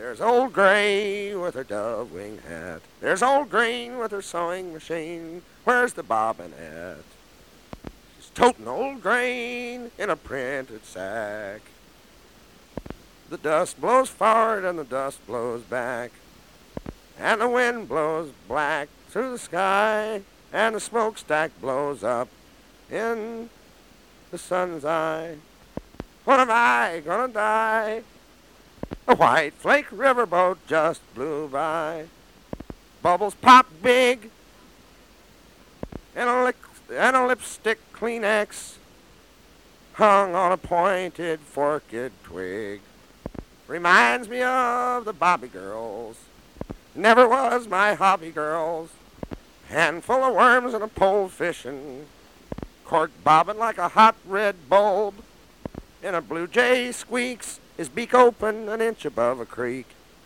There's old Gray with her dove-wing hat. There's old Green with her sewing machine. Where's the bobbin at? She's toting old Grain in a printed sack. The dust blows forward and the dust blows back. And the wind blows black through the sky. And the smokestack blows up in the sun's eye. When am I gonna die? A White Flake riverboat just blew by. Bubbles pop big. And a lipstick Kleenex hung on a pointed forked twig. Reminds me of the Bobby girls. Never was my hobby girls. Handful of worms and a pole fishing. Cork bobbing like a hot red bulb. And a blue jay squeaks, his beak open an inch above a creek.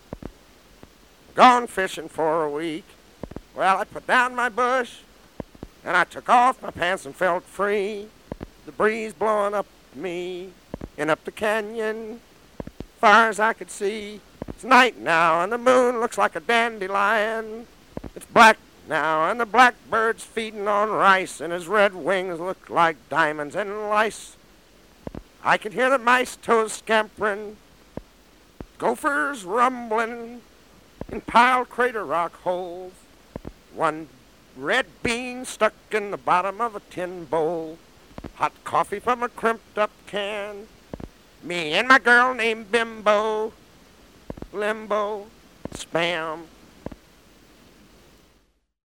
Gone fishing for a week. Well, I put down my bush, and I took off my pants and felt free. The breeze blowing up me, and up the canyon, far as I could see. It's night now, and the moon looks like a dandelion. It's black now, and the blackbird's feeding on rice, and his red wings look like diamonds and lice. I can hear the mice toes scampering, gophers rumbling in piled crater rock holes. One red bean stuck in the bottom of a tin bowl. Hot coffee from a crimped up can. Me and my girl named Bimbo. Limbo, spam,